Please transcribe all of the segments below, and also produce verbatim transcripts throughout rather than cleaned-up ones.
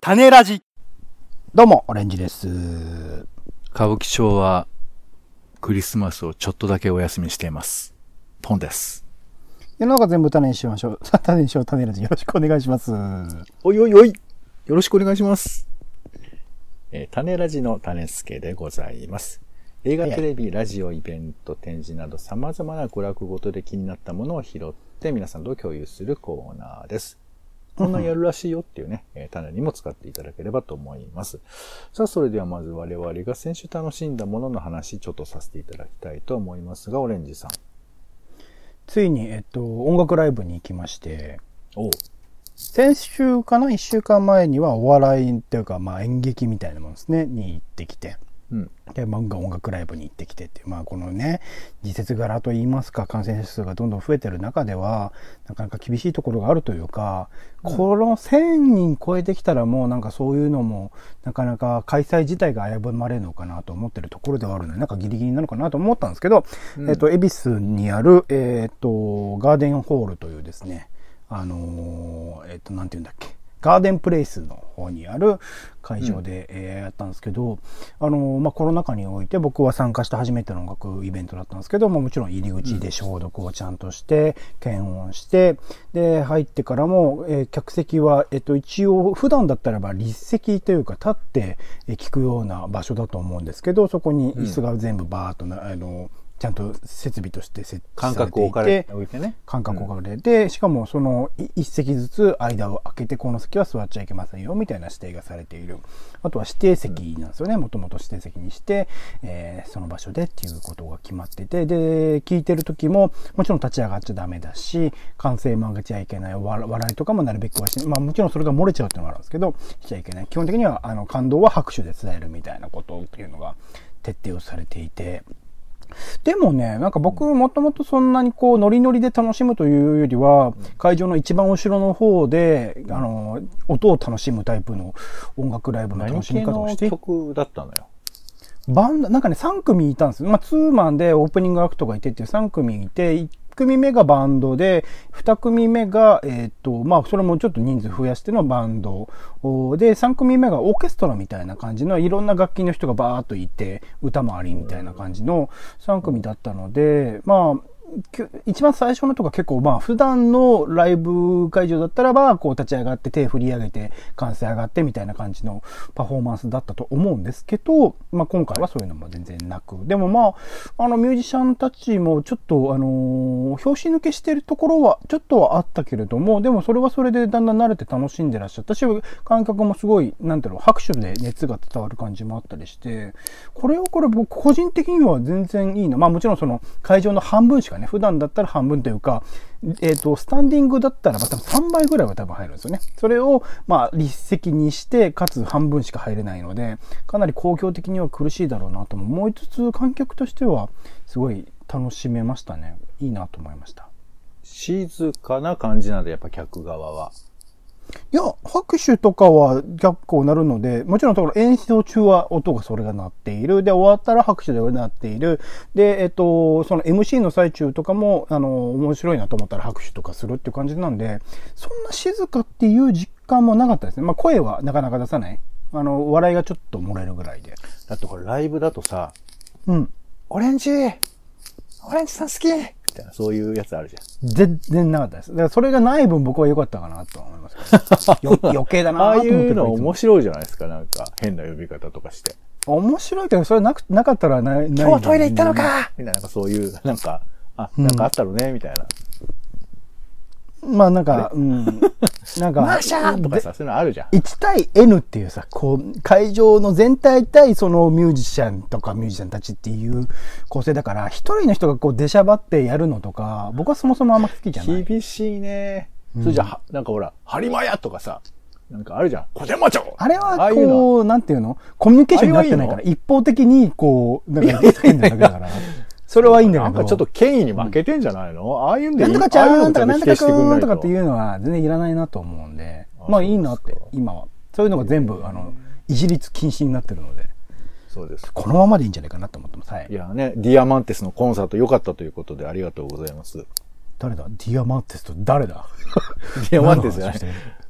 種ラジ。 どうも、オレンジです。 歌舞伎町はクリスマスをちょっとだけお休みしています。ポンです。 世の中全部種にしましょう。種にしよう、種ラジ。よろしくお願いします。 おいおいおい。よろしくお願いします。えー、種ラジの種助でございます。映画、テレビ、ラジオ、イベント、展示など様々な娯楽ごとで気になったものを拾って皆さんと共有するコーナーです。こんなんやるらしいよっていうね、えー、種にも使っていただければと思います。さあ、それではまず我々が先週楽しんだものの話、ちょっとさせていただきたいと思いますが、オレンジさん。 ついに、えっと、音楽ライブに行きまして、 おう。 先週かな一週間前にはお笑いっていうか、まあ演劇みたいなものですね、に行ってきて。 うん、 で、まあ、音楽ライブに行ってきてっていう、まあこのね、時節柄といいますか、感染者数がどんどん増えてる中では、なかなか厳しいところがあるというか、うん、このせんにん超えてきたらもうなんかそういうのも、なかなか開催自体が危ぶまれるのかなと思ってるところではあるので、なんかギリギリなのかなと思ったんですけど、うん、えっと、恵比寿にある、えっと、ガーデンホールというですね、あのー、えっと、なんていうんだっけ、ガーデンプレイスの方にある会場で、うんえー、やったんですけど、あのー、まあ、コロナ禍において僕は参加した初めての音楽イベントだったんですけども、もちろん入り口で消毒をちゃんとして、検温して、で、入ってからも、えー、客席は、えっと、一応、普段だったらば立席というか立って聞くような場所だと思うんですけど、そこに椅子が全部バーっとな、あのー、ちゃんと設備として設置されていて、間隔を置かれてね。間隔を置かれて、うん、しかもその一席ずつ間を空けて、この席は座っちゃいけませんよ、みたいな指定がされている。あとは指定席なんですよね。もともと指定席にして、えー、その場所でっていうことが決まってて、で、聞いてる時も、もちろん立ち上がっちゃダメだし、歓声も上げちゃいけない、笑いとかもなるべくはしない。まあもちろんそれが漏れちゃうっていうのがあるんですけど、しちゃいけない。基本的には、あの、感動は拍手で伝えるみたいなことっていうのが徹底をされていて、でもね、なんか僕もともとそんなにこうノリノリで楽しむというよりは、会場の一番後ろの方で、あの、音を楽しむタイプの音楽ライブの楽しみ方をして。 何系の曲だったのよ。 バンド、なんかね、さん組いたんですよ。まあ、ツーマンでオープニングアクトがいてっていうさん組いて、いち組目がバンドで、に組目が、えっと、まあ、それもちょっと人数増やしてのバンドで、さん組目がオーケストラみたいな感じのいろんな楽器の人がバーっといて、歌もありみたいな感じのさん組だったので、まあ、一番最初のとか結構まあ普段のライブ会場だったらばこう立ち上がって手振り上げて歓声上がってみたいな感じのパフォーマンスだったと思うんですけど、まあ今回はそういうのも全然なく、でもまああのミュージシャンたちもちょっとあの拍子抜けしてるところはちょっとはあったけれども、でもそれはそれでだんだん慣れて楽しんでらっしゃったし、観客もすごいなんていうの拍手で熱が伝わる感じもあったりして、これはこれ僕個人的には全然いいな。まあもちろんその会場の半分しかね、普段だったら半分というか、えっと、スタンディングだったらば多分さんばいぐらいは多分入るんですよね。それを、まあ、立席にして、かつ半分しか入れないので、かなり公共的には苦しいだろうなとも思いつつ、観客としてはすごい楽しめましたね。いいなと思いました。 静かな感じなんで、やっぱ客側は。 いや、拍手とかは結構なるので、もちろん演奏中は音がそれが鳴っている。で、終わったら拍手で鳴っている。で、えっと、その エムシー の最中とかも、あの、面白いなと思ったら拍手とかするっていう感じなんで、そんな静かっていう実感もなかったですね。まあ、声はなかなか出さない。あの、笑いがちょっと漏れるぐらいで。 だってこれライブだとさ、 うん。 オレンジオレンジさん好きみたいな、そういうやつあるじゃん。 全然なかったです。だからそれがない分僕は良かったかなと思いますけど。余計だなと思って。 ああいうの面白いじゃないですか、なんか変な呼び方とかして。 面白いけど、それなく、なかったらない、ない。 今日はトイレ行ったのかみたいな、なんかそういう、なんか、あ、なんかあったのね、みたいな。 まあなんか、うん。なんか、 マーシャーとかさ、そういうのあるじゃん。 いち対 N っていうさ、こう、会場の全体対そのミュージシャンとかミュージシャンたちっていう構成だから、一人の人がこう出しゃばってやるのとか、僕はそもそもあんま好きじゃない。 厳しいね。うん、それじゃあ、なんかほら、ハリマヤとかさ、なんかあるじゃん。小手間町あれはこう、なんていうのコミュニケーションになってないから、一方的にこう、なんか言ってんだけだから。それはいいんだけど。 なんかちょっと権威に負けてんじゃないの、うん、ああいうんでいい。 なんとかちゃんとかなんとかくんとかっていうのは全然いらないなと思うんで、まあいいなって、今は。そういうのが全部、あの、いじりつ禁止になってるので。 そうです。 このままでいいんじゃないかなと思ってます。はい。 いやね、ディアマンテスのコンサート良かったということでありがとうございます。 誰だディアマンテスと誰だディアマンテスじゃない。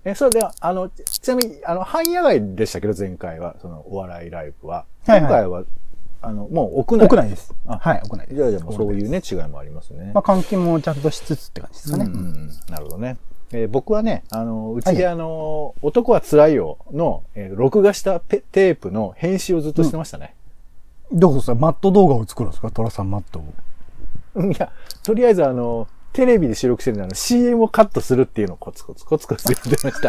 え、それで、あの、ちちなみに、あの、半野外でしたけど、前回は、その、お笑いライブは。 はいはい今回は、あの、もう屋内。 屋内です。 あ、 はい、屋内です。 じゃあ、じゃあもうそういうね、違いもありますね。 まあ、換気もちゃんとしつつって感じですかね。 うんうん、なるほどね。えー僕はね、あの、うちであの、はい、男は辛いよの、えー、録画したペテープの編集をずっとしてましたね。 うん、どうですかマット動画を作るんですかトラさんマットを。 いや、とりあえずあの、テレビで収録してるのに シーエム をカットするっていうのをコツコツコツコツやってました。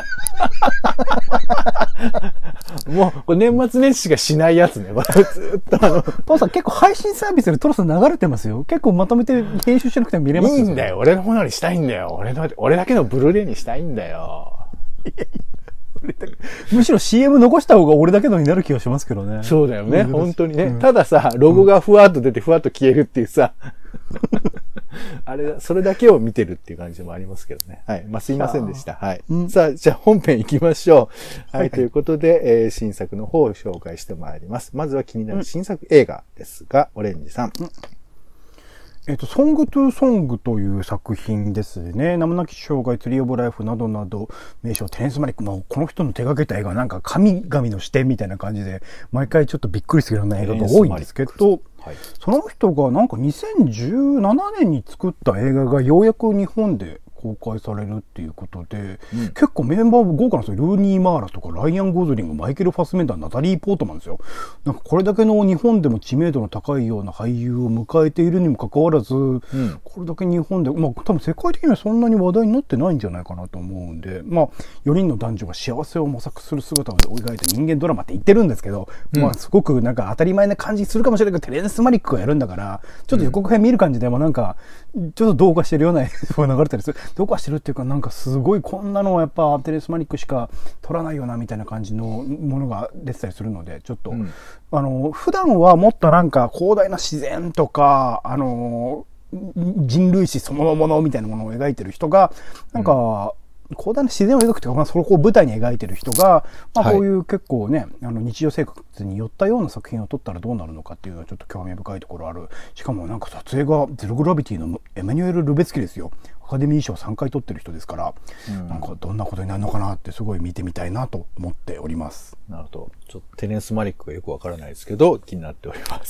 もう、これ年末年始がしないやつね。ずっとあの。 トラさん結構配信サービスでトラさん流れてますよ。結構まとめて編集しなくても見れますよ。 いいんだよ。俺のものにしたいんだよ。俺の、俺だけのブルーレイにしたいんだよ。 いやいやむしろ シーエム 残した方が俺だけのになる気がしますけどね。 そうだよね。本当にね。 うん、 たださ、ロゴがふわっと出てふわっと消えるっていうさ、あれ、それだけを見てるっていう感じもありますけどね。はい。まあ、すいませんでした。はい。うん、さあ、じゃあ本編行きましょう。はい。はいはい、ということで、えー、新作の方を紹介してまいります。まずは気になる新作映画ですが、うん、オレンジさん。うんえっと、ソングトゥーソングという作品ですね。名もなき生涯、ツリーオブライフなどなど、名称、テレンス・マリック、もうこの人の手掛けた映画なんか神々の視点みたいな感じで、毎回ちょっとびっくりするような映画が多いんですけど、はい、その人がなんかにせんじゅうななねんに作った映画がようやく日本で公開されるっていうことで、うん、結構メンバー豪華なんですよ。ルーニー・マーラとかライアン・ゴズリング、マイケル・ファスメンダー、ナタリー・ポートマンですよ。なんかこれだけの日本でも知名度の高いような俳優を迎えているにもかかわらず、うん、これだけ日本で、まあ多分世界的にはそんなに話題になってないんじゃないかなと思うんで、まあよにんの男女が幸せを模索する姿を描いた人間ドラマって言ってるんですけど、うん、まあすごくなんか当たり前な感じするかもしれないけど、テレンス・マリックがやるんだから、ちょっと予告編見る感じでもなんか、ちょっとどうかしてるような映像が流れたりする。どうかしてるっていうか、なんかすごいこんなのはやっぱテレンス・マリックしか撮らないよなみたいな感じのものが出てたりするので、ちょっと、うん、あの、普段はもっとなんか広大な自然とか、あの、人類史そのものみたいなものを描いてる人が、なんか、うん、広大な自然を描くというか、まあ、そこを舞台に描いてる人が、まあ、こういう結構ね、はい、あの日常生活に寄ったような作品を撮ったらどうなるのかっていうのはちょっと興味深いところある。しかもなんか撮影がゼログラビティのエマニュエル・ルベツキですよ。アカデミー賞さんかい取ってる人ですから、うん、なんかどんなことになるのかなってすごい見てみたいなと思っております。 なるほど。ちょっとテレンス・マリックがよくわからないですけど、気になっております。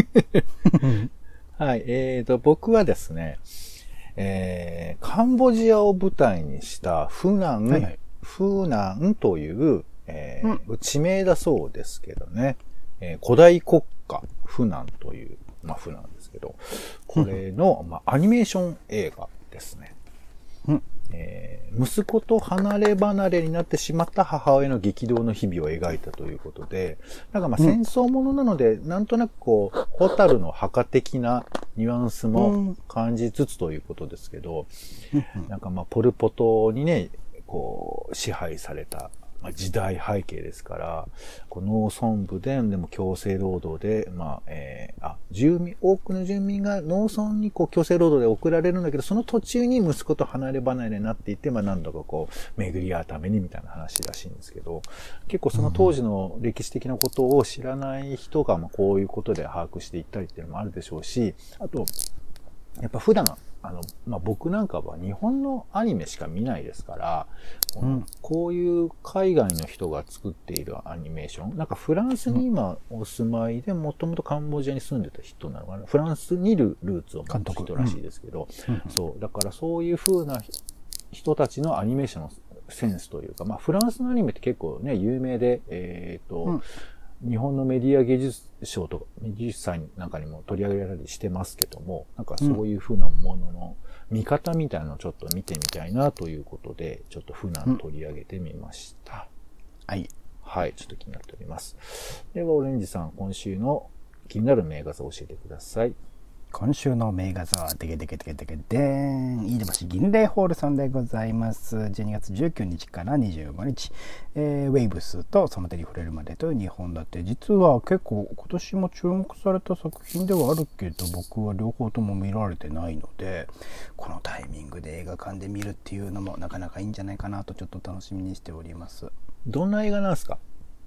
はい。えーと、僕はですね、えー、カンボジアを舞台にしたフナン、はいはい、フナンという、えーうん、地名だそうですけどね、えー、古代国家フナンという、まあ、フナンですけど、これの、まあ、アニメーション映画ですね。うんえー、息子と離れ離れになってしまった母親の激動の日々を描いたということで、なんかまあ戦争ものなので、うん、なんとなくこう、ホタルの墓的なニュアンスも感じつつということですけど、うん、なんかまあポルポトにね、こう、支配された、まあ、時代背景ですから、こう農村部で、でも強制労働で、まあ、えー、あ、住民、多くの住民が農村にこう強制労働で送られるんだけど、その途中に息子と離れ離れになっていって、まあ何度かこう、巡り合うためにみたいな話らしいんですけど、結構その当時の歴史的なことを知らない人が、まあこういうことで把握していったりっていうのもあるでしょうし、あと、やっぱ普段、あの、まあ、僕なんかは日本のアニメしか見ないですから、うん、こういう海外の人が作っているアニメーション、なんかフランスに今お住まいで、もともとカンボジアに住んでた人なのかな、フランスにいるルーツを持つ人らしいですけど、うん、そう、だからそういう風な人たちのアニメーションのセンスというか、まあ、フランスのアニメって結構ね、有名で、えっと、うん日本のメディア芸術賞とか技術祭なんかにも取り上げられたりしてますけども、なんかそういう風なものの見方みたいなのをちょっと見てみたいなということで、ちょっとフナン取り上げてみました。 うん、はい。 はい、ちょっと気になっております。では、オレンジさん、今週の気になる名画像を教えてください。 今週の名画像はデケデケデケデケデーン飯田橋銀霊ホールさんでございます。じゅうにがつじゅうくにちからにじゅうごにち、えー、ウェイブスとその手に触れるまでというにほん立て。実は結構今年も注目された作品ではあるけど、僕は両方とも見られてないので、このタイミングで映画館で見るっていうのもなかなかいいんじゃないかなとちょっと楽しみにしております。 どんな映画なんですか？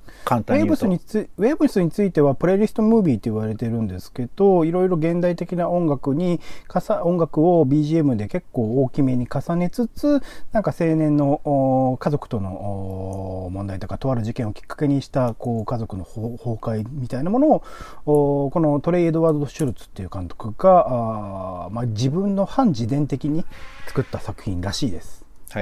簡単に言うと。 ウェーブスにつ、ウェーブスについてはプレイリストムービーと言われてるんですけど、いろいろ現代的な音楽に、かさ、音楽を ビージーエム で結構大きめに重ねつつ、なんか青年の家族との問題とか、とある事件をきっかけにした、こう、家族の崩壊みたいなものを、このトレイ・エドワード・シュルツっていう監督が、あまあ、自分の反自伝的に作った作品らしいです。 はい。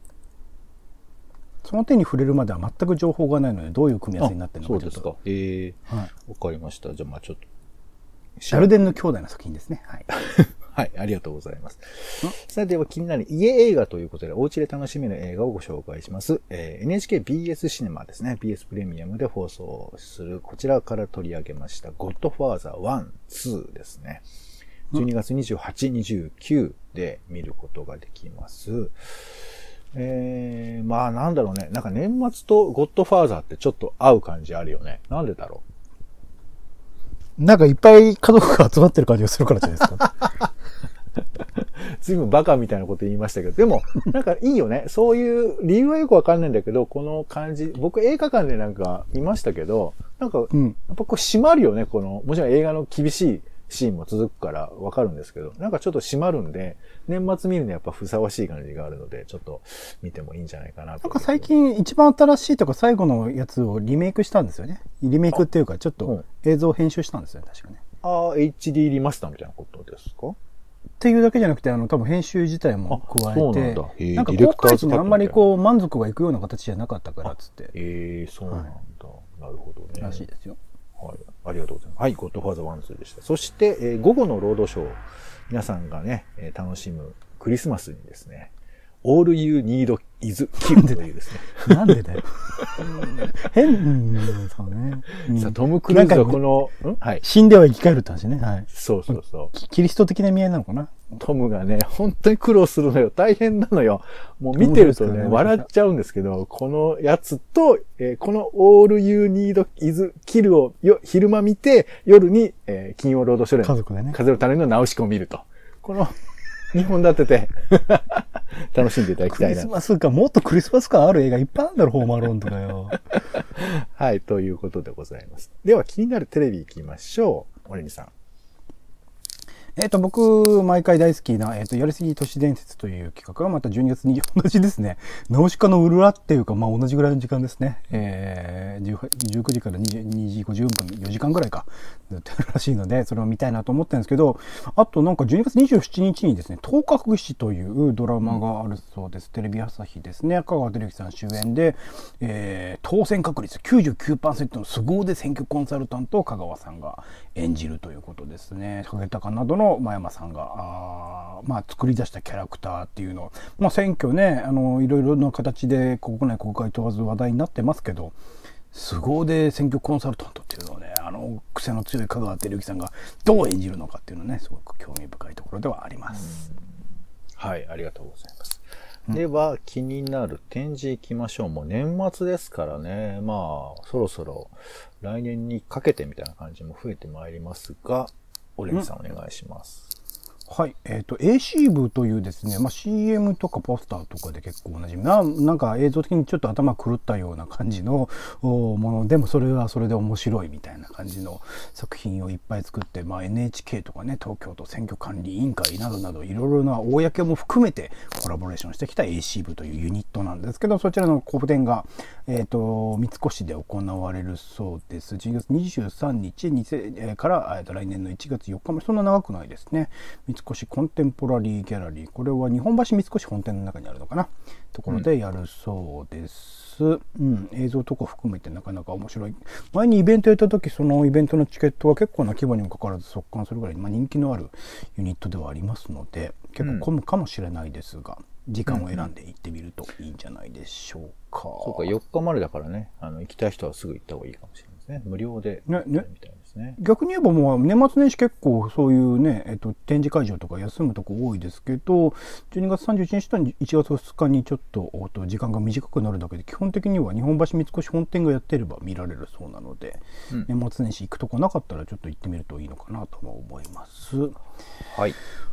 その点に触れるまでは全く情報がないので、どういう組み合わせになってるのかちょっと。そうですか。ええー。はい。わかりました。じゃあ、まあちょっと。 ダルデンの兄弟の作品ですね。はい。 はい、ありがとうございます。さあ、では気になる家映画ということで、お家で楽しめる映画をご紹介します。えー、エヌエイチケービーエス シネマですね。ビーエス プレミアムで放送する、こちらから取り上げました、ゴッドファーザーワン、ツーですね。じゅうにがつにじゅうはち、にじゅうくで見ることができます。えー、まあなんだろうね。なんか年末とゴッドファーザーってちょっと合う感じあるよね。なんでだろう。なんかいっぱい家族が集まってる感じがするからじゃないですか。 ずいぶんバカみたいなこと言いましたけど、でも、なんかいいよね。そういう理由はよくわかんないんだけど、この感じ、僕映画館でなんか見ましたけど、なんか、やっぱこう締まるよね。この、もちろん映画の厳しいシーンも続くからわかるんですけど、なんかちょっと締まるんで、年末見るにはやっぱふさわしい感じがあるので、ちょっと見てもいいんじゃないかなと。 なんか最近一番新しいとか最後のやつをリメイクしたんですよね。リメイクっていうかちょっと映像編集したんですよね、確かね。 ああ、エイチディー リマスターみたいなことですか？ っていうだけじゃなくて、あの、多分編集自体も加えて、 そうなんだ。 へー、なんか公開時にあんまりこう満足がいくような形じゃなかったからっつって。 ええー、そうなんだ、はい。なるほどね。 らしいですよ。 はい。ありがとうございます。はい。ゴッドファーザーワン、ツーでした。そして、えー、午後のロードショー。皆さんがね、えー、楽しむクリスマスにですね、All You Need Is Kill というですね。なんでだよ。変、うん、そうね。 うん、さあ、トム・クルーズはこの、 んはい、死んでは生き返るって話ね。はい。 そうそうそう。 キリスト的な意味合いなのかな。 トムがね、本当に苦労するのよ。大変なのよ。もう見てるとね、笑っちゃうんですけど、このやつと、えー、この All You Need Is Kill をよ昼間見て、夜に、えー、金曜ロードショーで、 家族でね、 風の種のナウシカを見ると。この、にほん立てて、楽しんでいただきたいな。 クリスマスか、もっとクリスマス感ある映画いっぱいあるんだろ、ホームアローンとかよ。 はい、ということでございます。では、気になるテレビ行きましょう。オレンジさん。 えっと、僕、毎回大好きな、えっと、やりすぎ都市伝説という企画がまたじゅうにがつに同じですね。ナウシカのウルラっていうか、まあ同じぐらいの時間ですね。えー、じゅうくじからにじごじゅっぷん、よじかんぐらいか、ずっとやるらしいので、それを見たいなと思ってるんですけど、あとなんかじゅうにがつにじゅうしちにちにですね、頭角師というドラマがあるそうです。テレビ朝日ですね。香川照之さん主演で、えー、当選確率 きゅうじゅうきゅうパーセント の凄腕選挙コンサルタントを香川さんが演じるということですね。影高などの真山さんがあ、まあ、作り出したキャラクターっていうのを、まあ、選挙ね、あのいろいろな形で国内国外問わず話題になってますけど、凄腕選挙コンサルタントっていうのをね、あの癖の強い香川照之さんがどう演じるのかっていうのね、すごく興味深いところではあります。 はい、ありがとうございます。では、気になる展示行きましょう。もう年末ですからね。まあ、そろそろ来年にかけてみたいな感じも増えてまいりますが、オレンジさんお願いします。 はい。えっと、エーシー 部というですね、まあ、シーエム とかポスターとかで結構おなじみな、なんか映像的にちょっと頭狂ったような感じのものでも、それはそれで面白いみたいな感じの作品をいっぱい作って、まあ、エヌエイチケー とかね、東京都選挙管理委員会などなど、いろいろな公も含めてコラボレーションしてきた エーシー 部というユニットなんですけど、そちらの個展が、えっと、三越で行われるそうです。じゅうにがつにじゅうさんにちから、えっと、来年のいちがつよっかまで、そんな長くないですね。三越コンテンポラリーギャラリー、これは日本橋三越本店の中にあるのかなところでやるそうです、うんうん、映像とか含めてなかなか面白い。前にイベントやった時、そのイベントのチケットは結構な規模にもかかわらず速乾するぐらい、まあ、人気のあるユニットではありますので、結構混むかもしれないですが、うん、時間を選んで行ってみるといいんじゃないでしょうか。うんうん、 そうか、よっかまでだからね、あの行きたい人はすぐ行った方がいいかもしれないですね。無料でね、ねみたいですね。 逆に言えばもう年末年始結構そういうね、えっと、展示会場とか休むとこ多いですけど、じゅうにがつさんじゅういちにちといちがつふつかにちょっと時間が短くなるだけで、基本的には日本橋三越本店がやってれば見られるそうなので、うん、年末年始行くとこなかったらちょっと行ってみるといいのかなとも思います。 はい。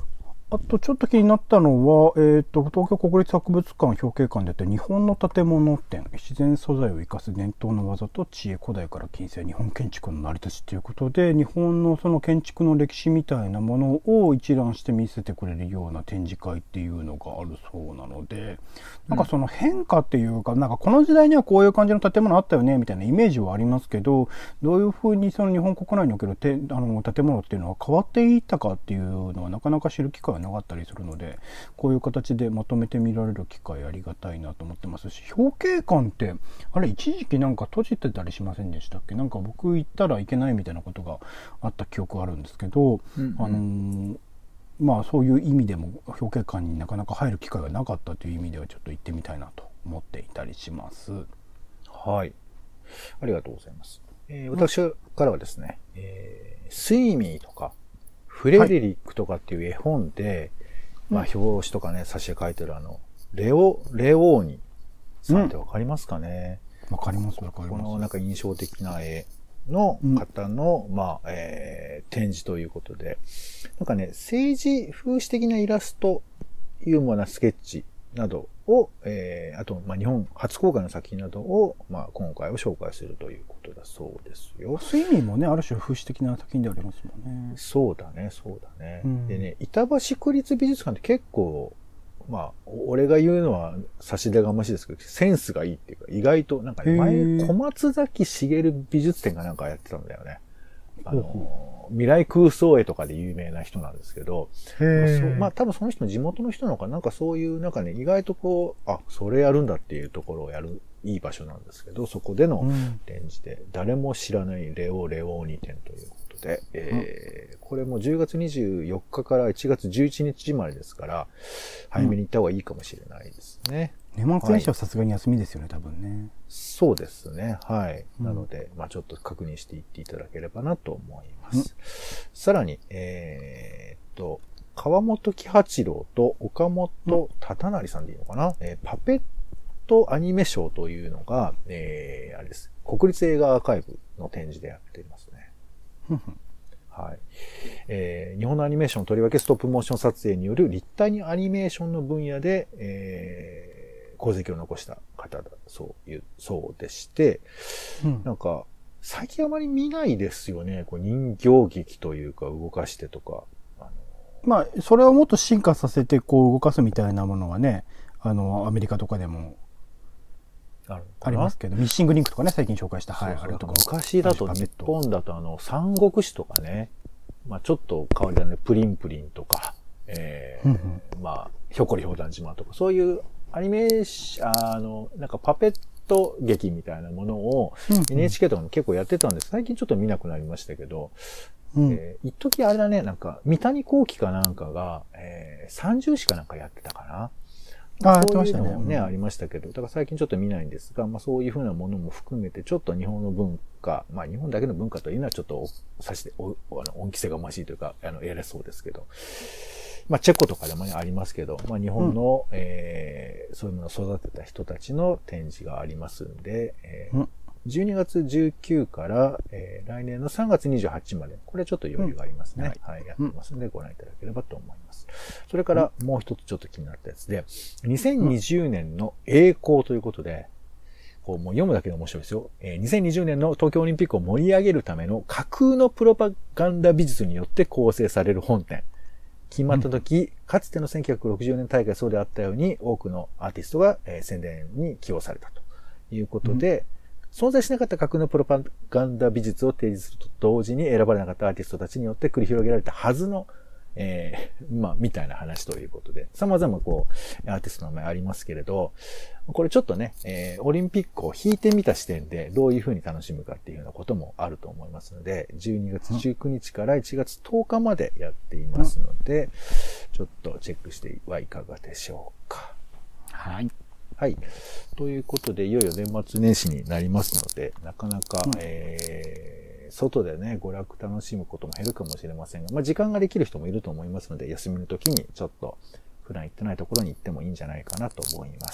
あとちょっと気になったのは、えっと、東京国立博物館表慶館であって日本の建物展、自然素材を生かす伝統の技と知恵、古代から近世日本建築の成り立ちということで、日本のその建築の歴史みたいなものを一覧して見せてくれるような展示会っていうのがあるそうなので、なんかその変化っていうか、なんかこの時代にはこういう感じの建物あったよねみたいなイメージはありますけど、どういうふうにその日本国内におけるてあの建物っていうのは変わっていったかっていうのはなかなか知る機会はなかったりするので、こういう形でまとめて見られる機会ありがたいなと思ってますし、表慶館ってあれ一時期なんか閉じてたりしませんでしたっけ？なんか僕行ったらいけないみたいなことがあった記憶があるんですけど、うんうん、あのー、まあそういう意味でも表慶館になかなか入る機会がなかったという意味ではちょっと行ってみたいなと思っていたりします。 はい、ありがとうございます。えー、私からはですね、えー、スイミーとかフレデリックとかっていう絵本で、はい、まあ表紙とかね、挿絵書いてるあの、レオ、レオーニさんってわかりますかね？ わ、うん、かります、わかります。 このなんか印象的な絵の方の、うん、まあ、えー、展示ということで、なんかね、政治風刺的なイラスト、ユーモアなスケッチなどを、えー、あと、まあ、日本初公開の作品などを、まあ、今回は紹介するということだそうですよ。 スイミーもね、ある種風刺的な作品でありますもんね。 そうだね、そうだね。うん、でね、板橋区立美術館って結構、まあ、俺が言うのは差し出がましいですけど、センスがいいっていうか、意外と、なんかね、前、小松崎茂美術展がなんかやってたんだよね。あの、未来空想絵とかで有名な人なんですけど、まあ多分その人の地元の人なのかなんかそういうなんかね、意外とこう、あ、それやるんだっていうところをやるいい場所なんですけど、そこでの展示で、うん、誰も知らないレオ・レオーニ展ということで、えーうん、これもじゅうがつにじゅうよっかからいちがつじゅういちにちまでですから、早めに行った方がいいかもしれないですね。 年末年始はさすがに休みですよね、多分ね。 そうですね。はい。うん、なので、まあちょっと確認していっていただければなと思います。うん、さらに、えー、っと、川本喜八郎と岡本忠成さんでいいのかな、うん、えー、パペットアニメショーというのが、えー、あれです。国立映画アーカイブの展示でやっていますね。はい。えー、日本のアニメーションとりわけストップモーション撮影による立体アニメーションの分野で、えー功績を残した方だそういう、そうでして、うん、なんか、最近あまり見ないですよね。こう人形劇というか動かしてとか。あのまあ、それをもっと進化させてこう動かすみたいなものはね、あの、アメリカとかでもあるありますけど、ミッシングリンクとかね、最近紹介した。 はい、 あれとか。昔だと、日本だとあの、三国志とかね、まあちょっと変わりだね、プリンプリンとか、えー、うんうん、まあ、ひょっこりひょうたん島とか、そういうアニメーション、あの、なんかパペット劇みたいなものを エヌエイチケー とかも結構やってたんです。最近ちょっと見なくなりましたけど、うん、えー、一時あれだね、なんか、三谷幸喜かなんかが、えー、三十詩かなんかやってたかな。ああ、そういうのもね、ありましたけど、だから最近ちょっと見ないんですが、まあそういうふうなものも含めて、ちょっと日本の文化、まあ日本だけの文化というのはちょっと、さして、お、あの、恩着せがましいというか、あの、やれそうですけど、まあチェコとかでもね、ありますけど、まあ日本の、うん、えー、そういうものを育てた人たちの展示がありますんで、えーうん、じゅうにがつじゅうくにちから、えー、来年のさんがつにじゅうはちにちまで、これちょっと余裕がありますね。うん、はい、やってますんで、ご覧いただければと思います。それからもう一つちょっと気になったやつで、にせんにじゅうねんの栄光ということで、こうもう読むだけで面白いですよ。えー、にせんにじゅうねんの東京オリンピックを盛り上げるための架空のプロパガンダ美術によって構成される本展。決まった時、うん、かつてのせんきゅうひゃくろくじゅうねん大会そうであったように、多くのアーティストが、えー、宣伝に起用されたということで、うん、存在しなかった架空のプロパガンダ美術を提示すると同時に選ばれなかったアーティストたちによって繰り広げられたはずのえー、まあ、みたいな話ということで、様々こう、アーティストの名前ありますけれど、これちょっとね、えー、オリンピックを引いてみた視点で、どういう風に楽しむかっていうようなこともあると思いますので、じゅうにがつじゅうくにちからいちがつとおかまでやっていますので、ちょっとチェックしてはいかがでしょうか。 はい。 はい。ということで、いよいよ年末年始になりますので、なかなか、うん、えー外でね、娯楽楽しむことも減るかもしれませんが、まあ時間ができる人もいると思いますので、休みの時にちょっと普段行ってないところに行ってもいいんじゃないかなと思います。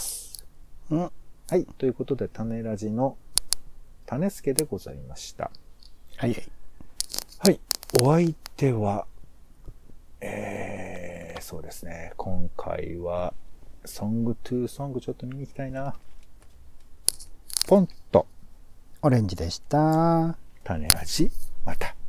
うん。はい。ということで、種ラジの種助でございました。 はいはい。 はい。お相手は、えー、 そうですね。今回は、ソングトゥーソングちょっと見に行きたいな。ポンと。 オレンジでした。 種ラジ、また。